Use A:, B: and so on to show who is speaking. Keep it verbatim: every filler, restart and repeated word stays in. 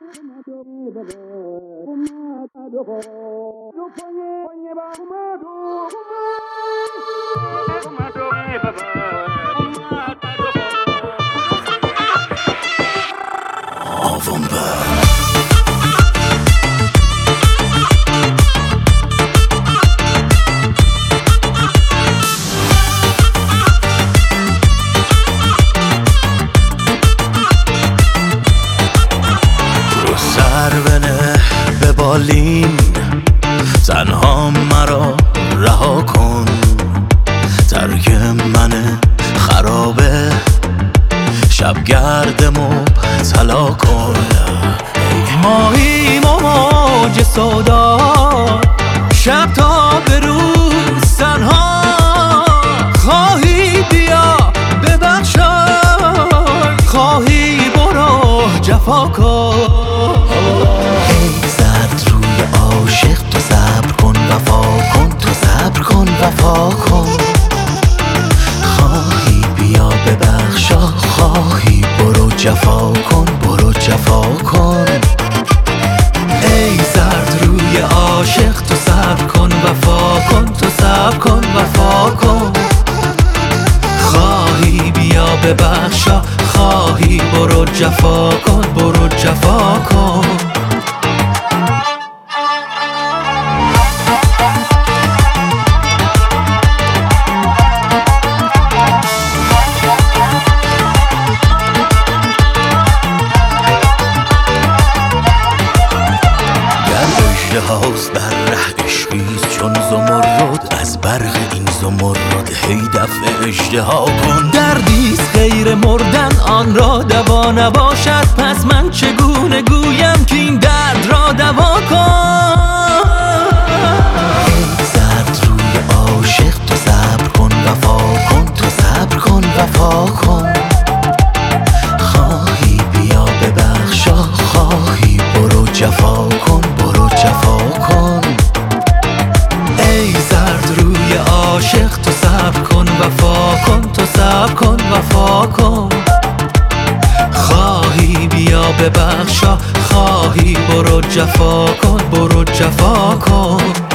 A: بالین تنها مرا رها کن، ترک من خرابه شبگرد مبتلا کن. ماهیم و موج سودا شب تا به روز تنها، خواهی بیا ببخشای، خواهی برو جفا کن. وفا کن، خواهی بیا ببخشا، خواهی برو جفا کن، برو جفا کن. ای زرد روی عاشق تو صبر کن، وفا کن، تو صبر کن، وفا کن. خواهی بیا ببخشا، خواهی برو جفا کن، برو جفا کن. هاست بر ره عشقیست چون زمرد، از برق این زمرد هی دفع اژدها کن. دردیست غیر مردن آن را دوا نباشد، پس من چگونه گویم که این درد را دوا کن. ای زرد روی عاشق تو صبر کن، وفا کن، تو صبر کن، وفا کن. خواهی بیا ببخشا، خواهی برو جفا کن، برو جفا کن. ای زرد روی عاشق تو صبر کن، وفا کن، تو صبر کن، وفا کن. خواهی بیا ببخشا، خواهی برو جفا کن، برو جفا کن.